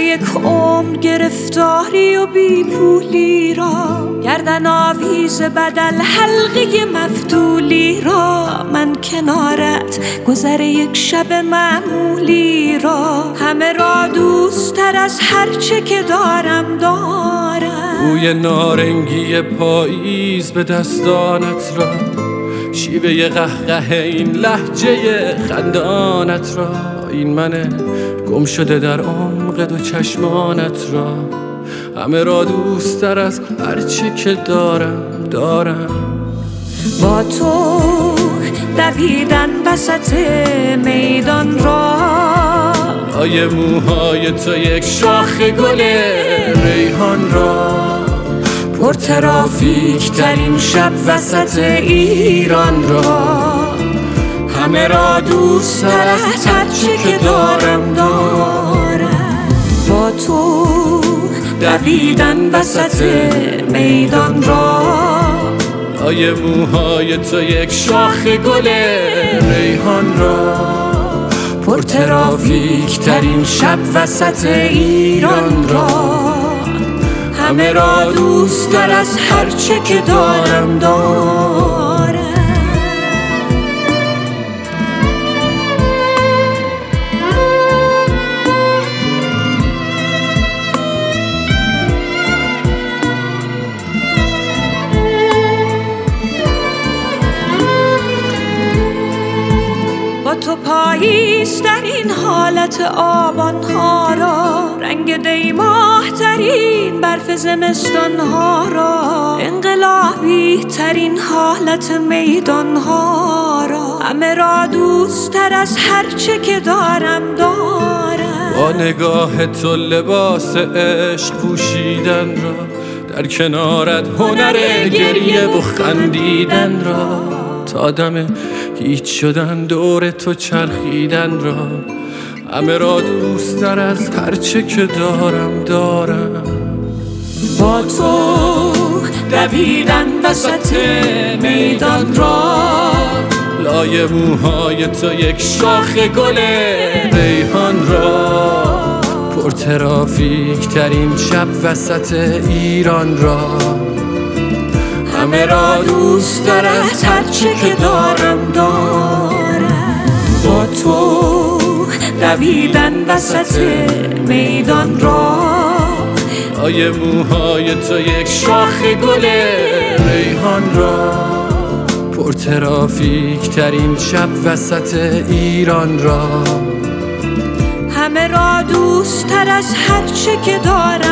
یک عمر گرفتاری و بی پولی را، گردن آویز بدل حلقه مفتولی را، من کنارت گذر یک شب معمولی را، همه را دوست تر از هرچه که دارم بوی نارنگی پاییز به دستانت را، شیوه قهقه این لهجه خندانت را، این من گم شده در عمق دو چشمانت را، همه را دوست تر از هرچه که دارم با تو دویدن وسط میدان را، آیه موهای تو یک شاخ گل ریحان را، پر ترافیک ترین شب وسط ایران را، همه را دوست تر از هرچه که دارم با تو دویدن وسط میدان را، آیه موهای تو یک شاخ گل ریحان را، پر ترافیک ترین شب وسط ایران را، همه را دوست تر از هرچه که دارم با تو پاییز در این حالت آبانها را، رنگ دیماه ترین برف زمستانها را، انقلابی ترین حالت میدانها را، همه را دوست تر از هرچه که دارم با نگاه تو لباس عشق پوشیدن را، در کنارت هنر گریه و خندیدن را، تا دم هیچ شدن دور تو چرخیدن را، همه را دوست تر از هرچه که دارم با تو دویدن وسط میدان را، لای موهای تو یک شاخ گل ریحان را، پر ترافیک ترین شب وسط ایران را، همه را دوست تر از هرچه که دارم با تو دویدن وسط میدان را، آیه موهای تو یک شاخ گل ریحان را، پر ترافیک ترین شب وسط ایران را، همه را دوست تر از هرچه که دارم